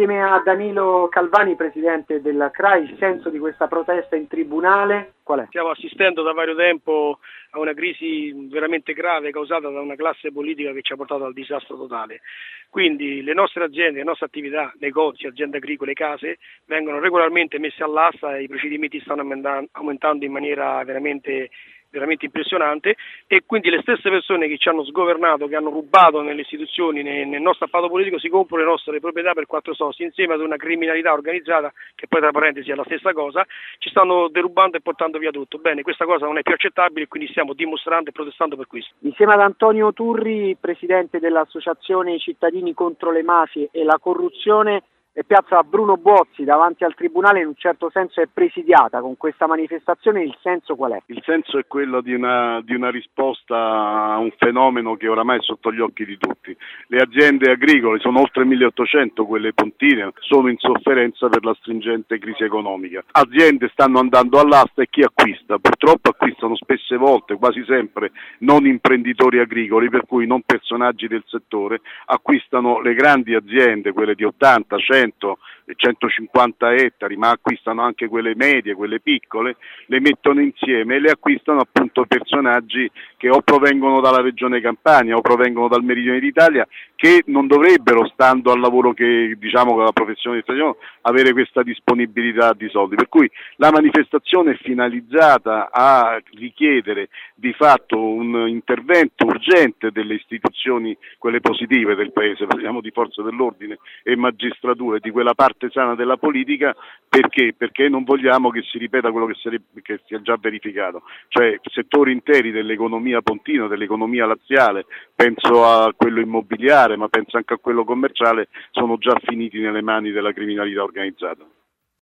Insieme a Danilo Calvani, presidente della CRAI, il senso di questa protesta in tribunale qual è? Stiamo assistendo da vario tempo a una crisi veramente grave causata da una classe politica che ci ha portato al disastro totale. Quindi le nostre aziende, le nostre attività, negozi, aziende agricole, case vengono regolarmente messe all'asta e i procedimenti stanno aumentando in maniera veramente impressionante, e quindi le stesse persone che ci hanno sgovernato, che hanno rubato nelle istituzioni, nel nostro apparato politico, si comprano le nostre proprietà per 4 soldi, insieme ad una criminalità organizzata che poi tra parentesi è la stessa cosa, ci stanno derubando e portando via tutto. Bene, questa cosa non è più accettabile, quindi stiamo dimostrando e protestando per questo. Insieme ad Antonio Turri, presidente dell'Associazione Cittadini contro le mafie e la corruzione, piazza Bruno Bozzi davanti al tribunale in un certo senso è presidiata con questa manifestazione. Il senso qual è? Il senso è quello di una risposta a un fenomeno che oramai è sotto gli occhi di tutti. Le aziende agricole, sono oltre 1800 quelle pontine, sono in sofferenza per la stringente crisi economica. Aziende stanno andando all'asta e chi acquista? Purtroppo acquistano spesse volte, quasi sempre, non imprenditori agricoli, per cui non personaggi del settore, acquistano le grandi aziende, quelle di 80, 100, 150 ettari, ma acquistano anche quelle medie, quelle piccole, le mettono insieme e le acquistano appunto personaggi che o provengono dalla regione Campania o provengono dal meridione d'Italia, che non dovrebbero, stando al lavoro che diciamo con la professione di stagione, avere questa disponibilità di soldi. Per cui la manifestazione è finalizzata a richiedere di fatto un intervento urgente delle istituzioni, quelle positive del Paese, parliamo di forze dell'ordine e magistratura, di quella parte sana della politica. Perché non vogliamo che si ripeta quello che si è già verificato, cioè settori interi dell'economia pontina, dell'economia laziale, penso a quello immobiliare ma penso anche a quello commerciale, sono già finiti nelle mani della criminalità organizzata.